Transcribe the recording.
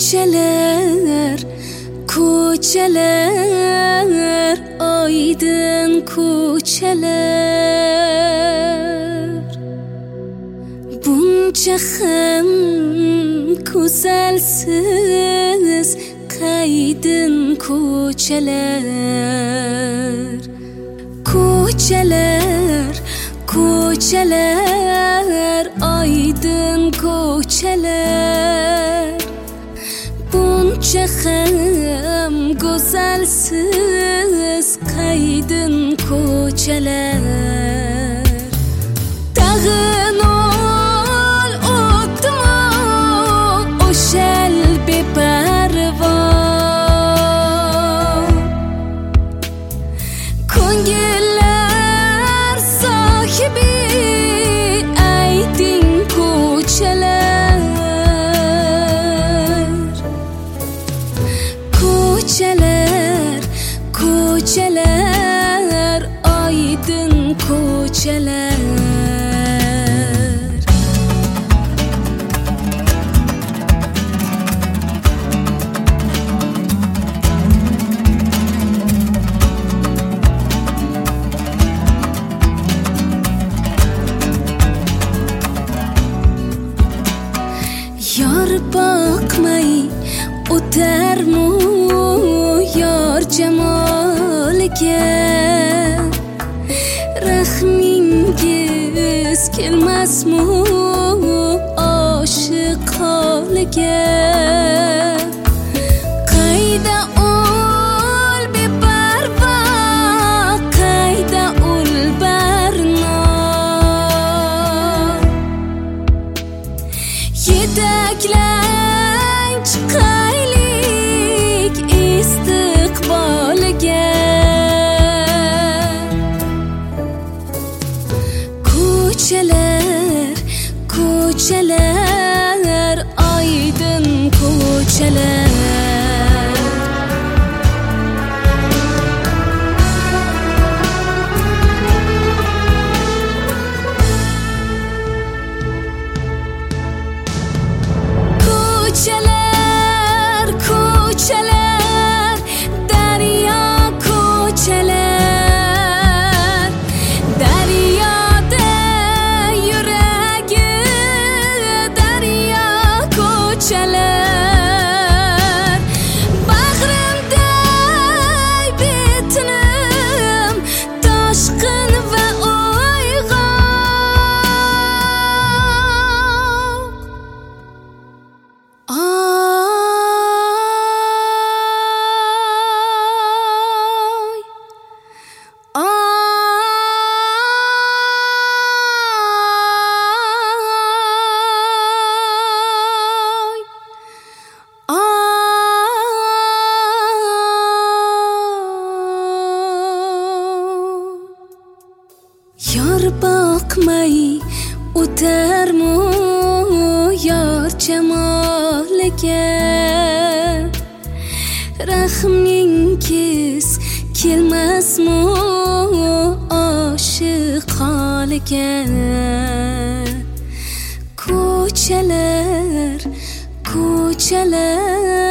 Ko'chalar, ko'chalar, oydin ko'chalar, buncha ham go'zalsiz qaydin ko'chalar. Ko'chalar, ko'chalar, oydin ko'chalar, buncha ham go'zalsiz qaydin ko'chalar. Tag'in ol o'tma o'shal beparvo, ko'ngillar sohibi aydin ko'chalar. Ko'chalar, ko'chalar, oydin ko'chalar. Yor boqmay o'tarmu yor jamoliga, rahmingiz kelmasmu oshiq holiga. Qayda ul beparvo, qayda ul barno, yetaklang chiqaylik istiqboliga. Ko'chalar, ko'chalar, oydin ko'chalar. Ko'chalar, ko'chalar, daryo ko'chalar, daryoda yuragi daryo ko'chalar. Bag'rimda betinim toshqin va yor boqmay o'tarmu yor jamoliga, rahmingiz kelmasmu oshiq holiga. Ko'chalar, ko'chalar,